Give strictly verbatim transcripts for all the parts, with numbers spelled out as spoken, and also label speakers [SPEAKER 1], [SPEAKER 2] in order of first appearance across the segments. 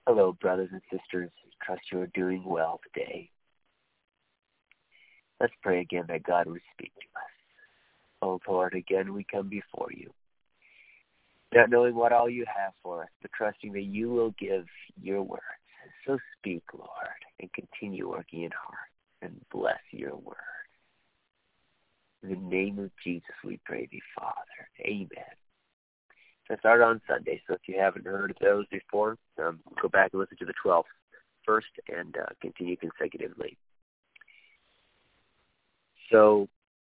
[SPEAKER 1] Hello, brothers and sisters. Trust you are doing well today. Let's pray again that God would speak to us. Oh, Lord, again we come before you, not knowing what all you have for us, but trusting that you will give your words. So speak, Lord, and continue working in hearts and bless your word. In the name of Jesus, we pray thee, Father. Amen. I started on Sunday, so if you haven't heard of those before, um, go back and listen to the twelfth first and uh, continue consecutively. So,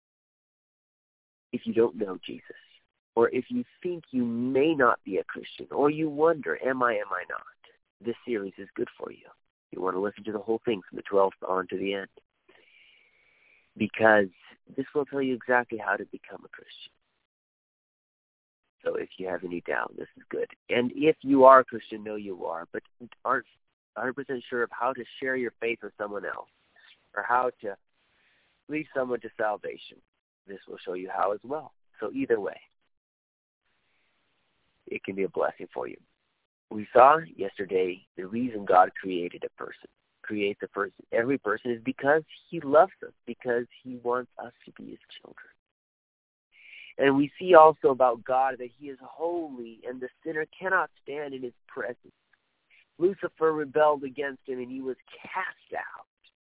[SPEAKER 1] if you don't know Jesus, or if you think you may not be a Christian, or you wonder, am I, am I not, this series is good for you. You want to listen to the whole thing from the twelfth on to the end, because this will tell you exactly how to become a Christian. So if you have any doubt, this is good. And if you are a Christian, know you are, but aren't one hundred percent sure of how to share your faith with someone else, or how to lead someone to salvation, this will show you how as well. So either way, it can be a blessing for you. We saw yesterday the reason God created a person, creates a person, every person, is because he loves us, because he wants us to be his children. And we see also about God that he is holy and the sinner cannot stand in his presence. Lucifer rebelled against him and he was cast out.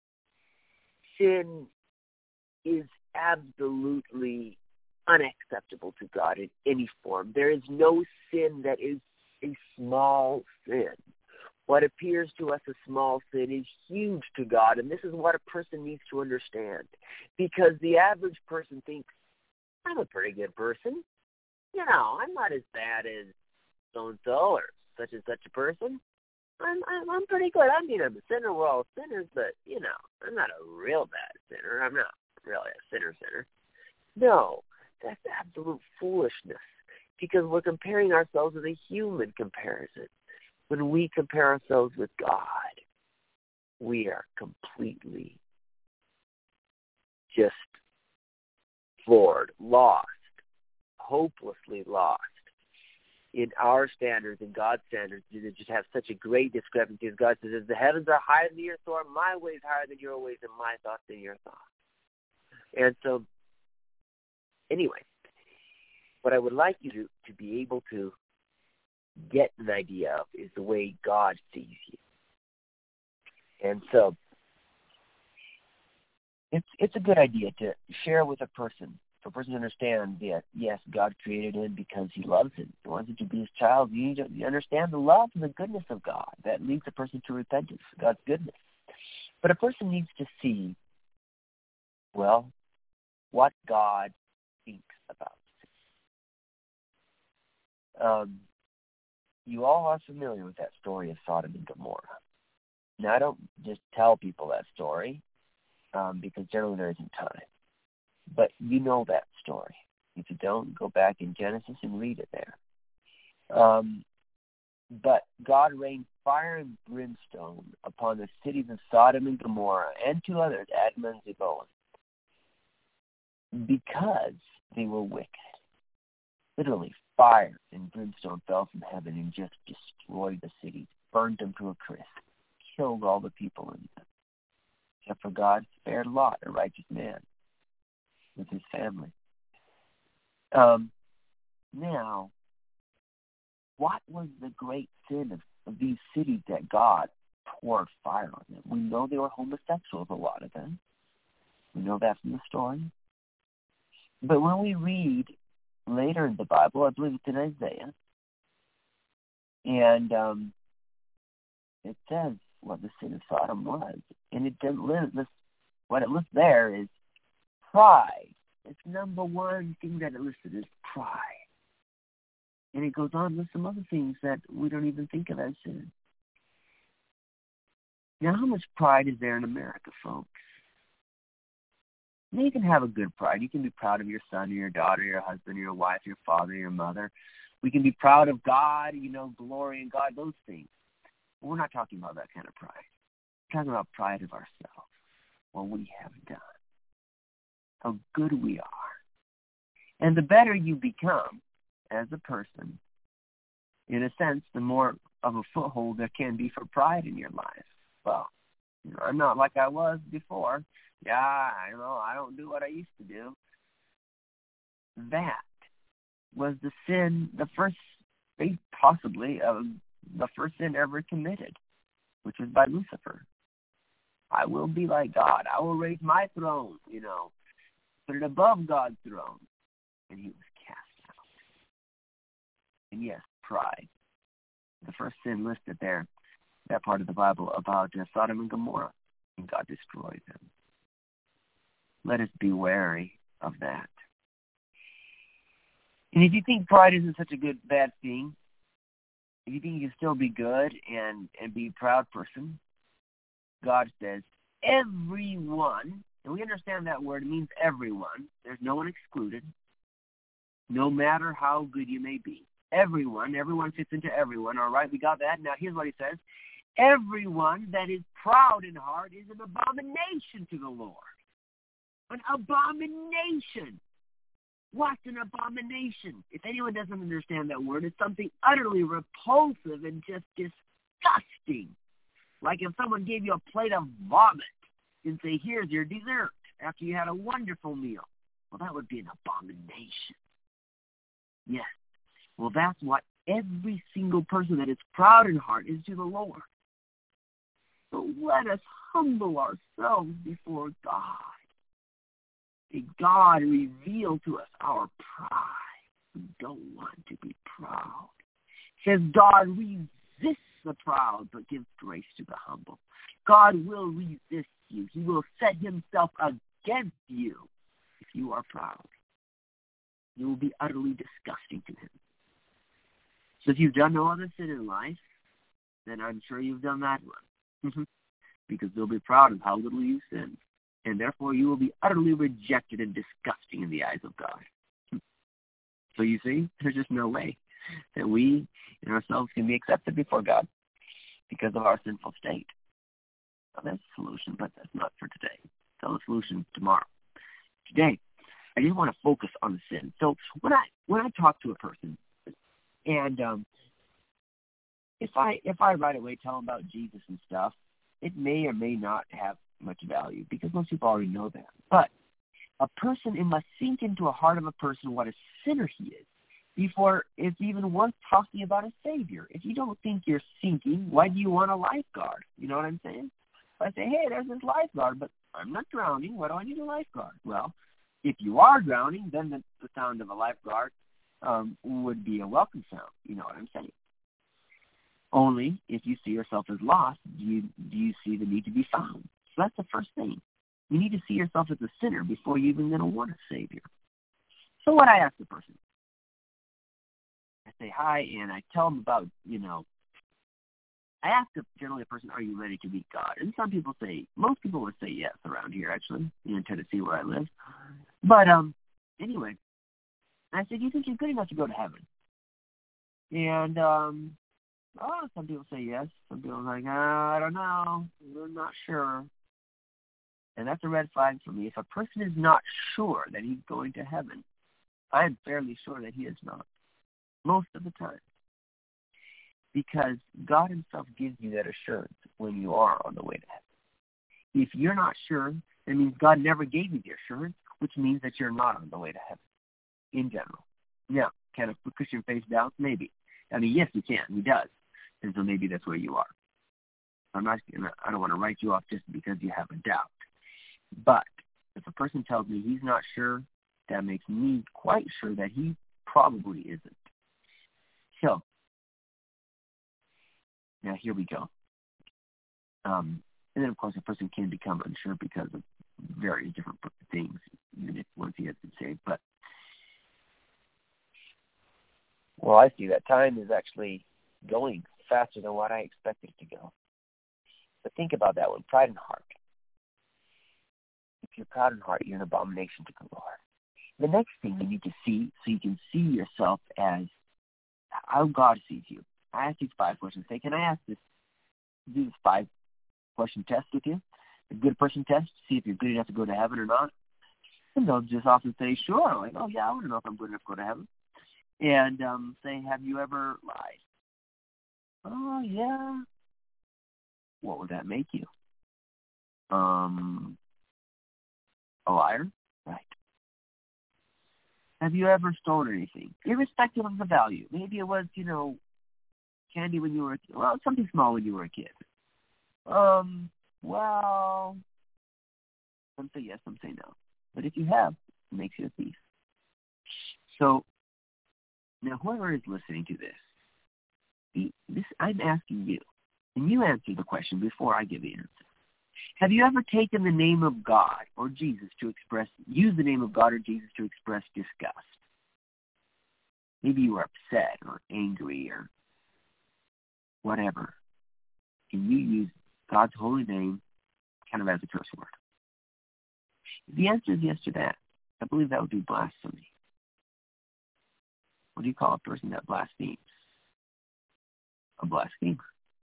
[SPEAKER 1] Sin is absolutely unacceptable to God in any form. There is no sin that is a small sin. What appears to us a small sin is huge to God, and this is what a person needs to understand. Because the average person thinks, I'm a pretty good person. You know, I'm not as bad as so-and-so or such and such a person. I'm, I'm I'm pretty good. I mean, I'm a sinner. We're all sinners, but, you know, I'm not a real bad sinner. I'm not really a sinner sinner. No, that's absolute foolishness, because we're comparing ourselves with a human comparison. When we compare ourselves with God, we are completely just floored, lost, hopelessly lost in our standards and God's standards. You just have such a great discrepancy. As God says, as the heavens are higher than the earth, so are my ways higher than your ways, and my thoughts than your thoughts. And so, anyway, what I would like you to, to be able to get an idea of is the way God sees you. And so, It's it's a good idea to share with a person, for a person to understand that, yes, God created him because he loves him. He wants him to be his child. You need to you understand the love and the goodness of God. That leads a person to repentance, God's goodness. But a person needs to see, well, what God thinks about it. Um, you all are familiar with that story of Sodom and Gomorrah. Now, I don't just tell people that story, Um, because generally there isn't time. But you know that story. If you don't, go back in Genesis and read it there. Um, but God rained fire and brimstone upon the cities of Sodom and Gomorrah and two others, Admah and Zeboim, because they were wicked. Literally, fire and brimstone fell from heaven and just destroyed the cities, burned them to a crisp, killed all the people in them. Except for God spared Lot, a righteous man, with his family. Um, now, what was the great sin of, of these cities that God poured fire on them? We know they were homosexuals, a lot of them. We know that from the story. But when we read later in the Bible, I believe it's in Isaiah, and um, it says what the sin of Sodom was. And it didn't live, this, what it lists there is pride. It's number one thing that it listed is pride. And it goes on with some other things that we don't even think of as sin. Now, how much pride is there in America, folks? Now, you can have a good pride. You can be proud of your son or your daughter, your husband, your wife, your father, your mother. We can be proud of God, you know, glory in God, those things. We're not talking about that kind of pride. We're talking about pride of ourselves, what we have done, how good we are. And the better you become as a person, in a sense, the more
[SPEAKER 2] of a foothold there can be for pride in your life. Well, you know, I'm not like I was before. Yeah, I know, I don't do what I used to do. That was the sin, the first, possibly, uh, the first sin ever committed, which was by Lucifer. I will be like God. I will raise my throne, you know, put it above God's throne. And he was cast out. And yes, pride. The first sin listed there, that part of the Bible about uh, Sodom and Gomorrah, and God destroyed them. Let us be wary of that. And if you think pride isn't such a good, bad thing, if you think you can still be good and, and be a proud person, God says, everyone, and we understand that word, it means everyone. There's no one excluded, no matter how good you may be. Everyone, everyone fits into everyone, all right? We got that. Now, here's what he says. Everyone that is proud in heart is an abomination to the Lord. An abomination. What's an abomination? If anyone doesn't understand that word, it's something utterly repulsive and just disgusting. Like if someone gave you a plate of vomit and say, here's your dessert after you had a wonderful meal. Well, that would be an abomination. Yes. Well, that's what every single person that is proud in heart is to the Lord. So let us humble ourselves before God. May God reveal to us our pride. We don't want to be proud. It says God resists the proud, but gives grace to the humble. God will resist you. He will set himself against you if you are proud. You will be utterly disgusting to him. So if you've done no other sin in life, then I'm sure you've done that one. Because they'll be proud of how little you sinned. And therefore you will be utterly rejected and disgusting in the eyes of God. So you see, there's just no way that we and ourselves can be accepted before God because of our sinful state. Well, that's the solution, but that's not for today. Tell the solution tomorrow. Today, I just want to focus on the sin. So when I when I talk to a person, and um, if I if I right away tell them about Jesus and stuff, it may or may not have much value because most people already know that. But a person, it must sink into a heart of a person what a sinner he is before it's even worth talking about a Savior. If you don't think you're sinking, why do you want a lifeguard? You know what I'm saying? If I say, hey, there's this lifeguard, but I'm not drowning. Why do I need a lifeguard? Well, if you are drowning, then the, the sound of a lifeguard um, would be a welcome sound. You know what I'm saying? Only if you see yourself as lost, do you, do you see the need to be found. So that's the first thing. You need to see yourself as a sinner before you're even going to want a Savior. So what I ask the person, I say hi, and I tell them about, you know, I ask generally a person, are you ready to meet God? And some people say, most people would say yes around here, actually, in Tennessee where I live. But um, anyway, I said, do you think you're good enough to go to heaven? And um, oh, some people say yes. Some people are like, oh, I don't know. I'm not sure. And that's a red flag for me. If a person is not sure that he's going to heaven, I am fairly sure that he is not, most of the time. Because God himself gives you that assurance when you are on the way to heaven. If you're not sure, that means God never gave you the assurance, which means that you're not on the way to heaven, in general. Now, can a Christian face doubts? Maybe. I mean, yes, he can. He does. And so maybe that's where you are. I'm not, I don't want to write you off just because you have a doubt. But if a person tells me he's not sure, that makes me quite sure that he probably isn't. So, now here we go. Um, and then, of course, a person can become unsure because of various different things, even if once he has been saved. But, well, I see that time is actually going faster than what I expected it to go. But think about that one, pride in heart. If you're proud in heart, you're an abomination to the Lord. The next thing you need to see, so you can see yourself as how God sees you. I ask these five questions. Say, can I ask this, do this five-question test with you? A good person test, see if you're good enough to go to heaven or not. And they'll just often say, sure. I'm like, oh, yeah, I want to know if I'm good enough to go to heaven. And um, say, have you ever lied? Oh, yeah. What would that make you? Um, a liar? Right. Have you ever stolen anything? Irrespective of the value. Maybe it was, you know, candy when you were a kid. Well, something small when you were a kid. Um, well, some say yes, some say no. But if you have, it makes you a thief. So, now whoever is listening to this, the, this I'm asking you, and you answer the question before I give the answer. Have you ever taken the name of God or Jesus to express, use the name of God or Jesus to express disgust? Maybe you were upset or angry or whatever. And you use God's holy name kind of as a curse word. If the answer is yes to that, I believe that would be blasphemy. What do you call a person that blasphemes? A blasphemer.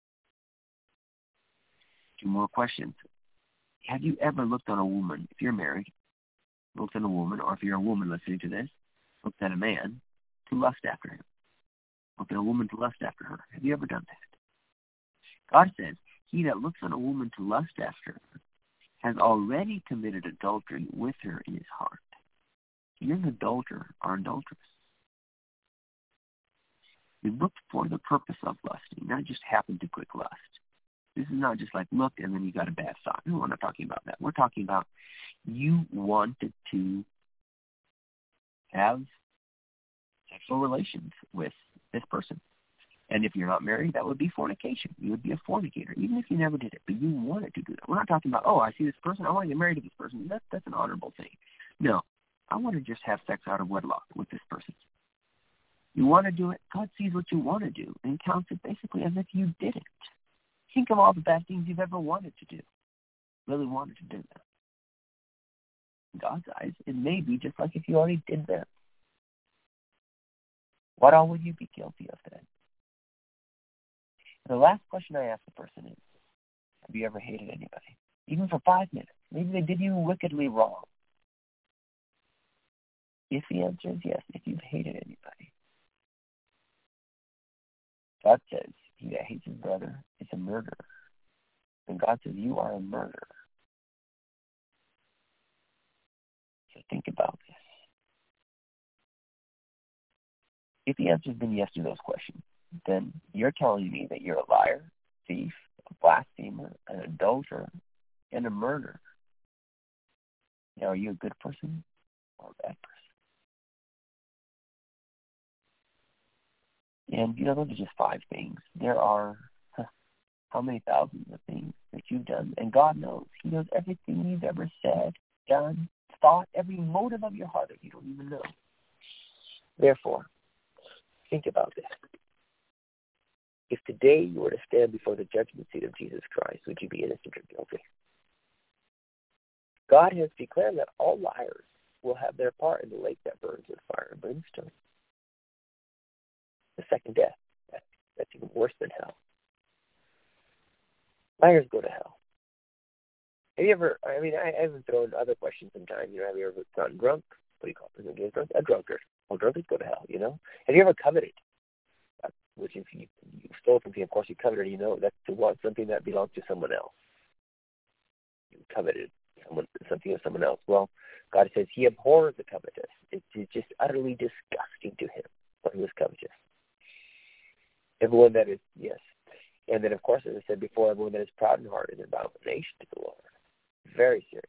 [SPEAKER 2] Two more questions. Have you ever looked on a woman, if you're married, looked at a woman, or if you're a woman listening to this, looked at a man to lust after him? Looked at a woman to lust after her. Have you ever done that? God says, he that looks on a woman to lust after her has already committed adultery with her in his heart. You're an adulterer or adulteress. You looked for the purpose of lusting, not just happened to quick lust. This is not just like look and then you got a bad thought. No, we're not talking about that. We're talking about you wanted to have sexual relations with this person. And if you're not married, that would be fornication. You would be a fornicator, even if you never did it. But you wanted to do that. We're not talking about, oh, I see this person, I want to get married to this person. That's, that's an honorable thing. No, I want to just have sex out of wedlock with this person. You want to do it, God sees what you want to do and counts it basically as if you did it. Think of all the bad things you've ever wanted to do, really wanted to do that. In God's eyes, it may be just like if you already did that. What all would you be guilty of then? And the last question I ask the person is, have you ever hated anybody? Even for five minutes. Maybe they did you wickedly wrong. If the answer is yes, if you've hated anybody, God says, he that hates his brother is a murderer. And God says, you are a murderer. So think about this. If the answer has been yes to those questions, then you're telling me that you're a liar, thief, a blasphemer, an adulterer, and a murderer. Now, are you a good person or a bad person? And, you know, those are just five things. There are huh, how many thousands of things that you've done. And God knows. He knows everything you've ever said, done, thought, every motive of your heart that you don't even know. Therefore, think about this. If today you were to stand before the judgment seat of Jesus Christ, would you be innocent or guilty? God has declared that all liars will have their part in the lake that burns with fire and brimstone. The second death. That's, that's even worse than hell. Liars go to hell. Have you ever, I mean, I, I haven't thrown other questions sometimes. You know, have you ever gotten drunk? What do you call a person who gets drunk? A drunkard. Well, drunkards go to hell, you know? Have you ever coveted? Uh, which if you, you stole something, of course you coveted, you know, that's to want something that belongs to someone else. You coveted someone, something of someone else. Well, God says he abhors the covetous. It's, it's just utterly disgusting to him when he was covetous. Everyone that is, yes. And then, of course, as I said before, everyone that is proud in heart is an abomination to the Lord. Very serious.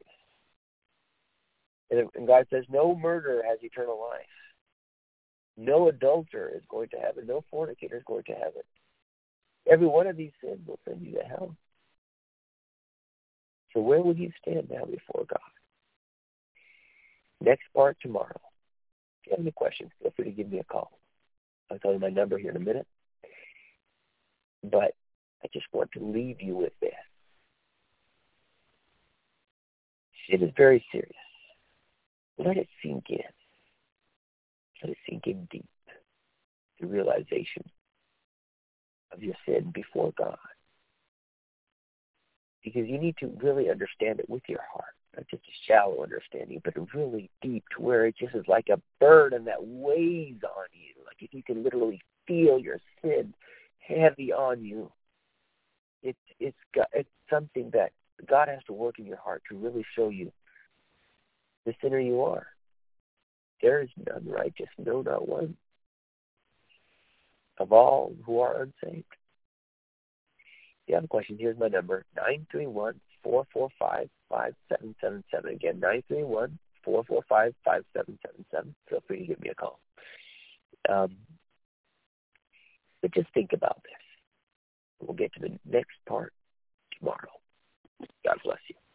[SPEAKER 2] And, and God says, no murderer has eternal life. No adulterer is going to have it. No fornicator is going to have it. Every one of these sins will send you to hell. So where will you stand now before God? Next part tomorrow. If you have any questions, feel free to give me a call. I'll tell you my number here in a minute. But I just want to leave you with this. Sin is very serious. Let it sink in. Let it sink in deep. The realization of your sin before God. Because you need to really understand it with your heart. Not just a shallow understanding, but a really deep to where it just is like a burden that weighs on you. Like if you can literally feel your sin heavy on you.
[SPEAKER 1] It's it's got, it's something that God has to work in your heart to really show you the sinner you are. There is none righteous, no, not one. Of all who are unsaved. If you have a question, here's my number, nine three one, four four five, five seven seven seven. Again, nine three one, four four five, five seven seven seven. Feel free to give me a call. Um, but just think about this. We'll get to the next part tomorrow. God bless you.